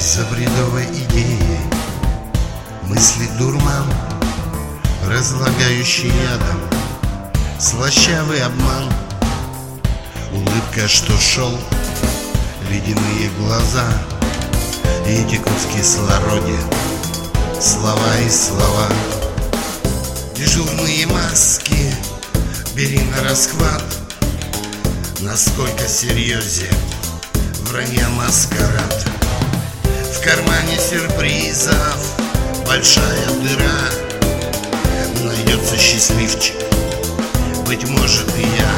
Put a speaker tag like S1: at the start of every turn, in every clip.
S1: За бредовой идеей мысли дурман, разлагающий ядом слащавый обман. Улыбка, что шел, ледяные глаза, и текут в кислороде слова и слова. Дежурные маски бери на расхват. Насколько серьезен вранья маскарад. В кармане сюрпризов большая дыра. Найдется счастливчик, быть может, и я.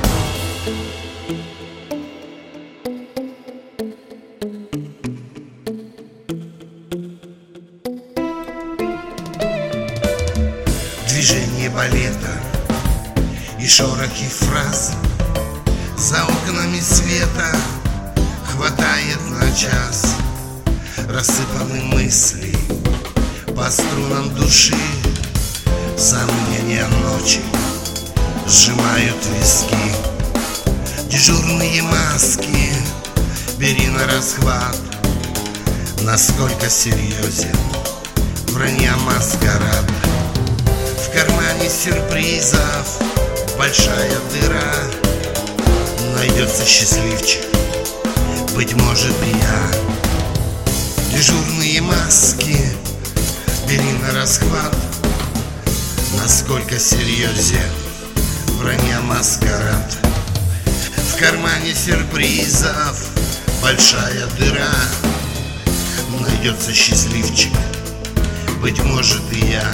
S1: Движение балета и шорохи фраз. За окнами света хватает на час. Рассыпаны мысли по струнам души. Сомнения ночи сжимают виски. Дежурные маски бери на расхват. Насколько серьезен вранья маскарад. В кармане сюрпризов большая дыра. Найдется счастливчик, быть может, и я. Дежурные маски бери на расхват. Насколько серьезен вранья маскарад. В кармане сюрпризов большая дыра. Найдется счастливчик, быть может, и я.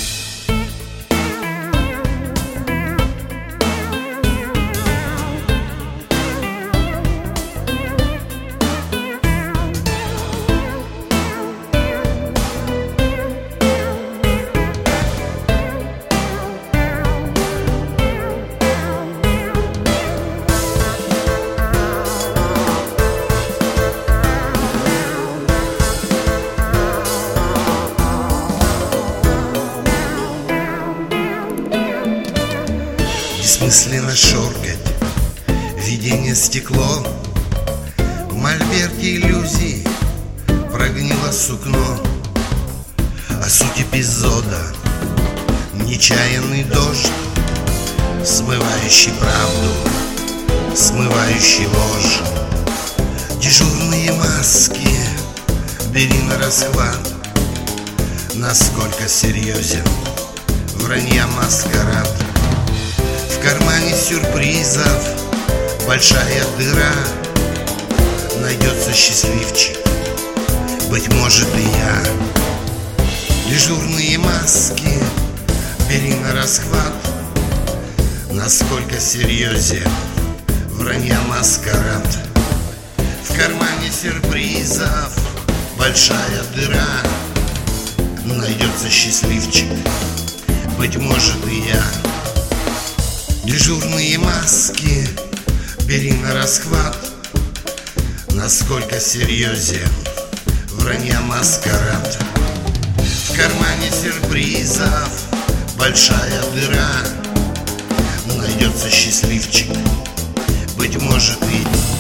S1: Бессмысленно шоркать, видение стекло. В мольберте иллюзий прогнило сукно. О суть эпизода нечаянный дождь, смывающий правду, смывающий ложь. Дежурные маски бери на расхват. Насколько серьезен вранья маскарад. В кармане сюрпризов большая дыра. Найдется счастливчик, быть может, и я. Дежурные маски бери на расхват. Насколько серьезен вранья маскарад. В кармане сюрпризов большая дыра. Найдется счастливчик, быть может, и я. Дежурные маски бери на расхват. Насколько серьезен вранья маскарад. В кармане сюрпризов большая дыра. Найдется счастливчик, быть может, и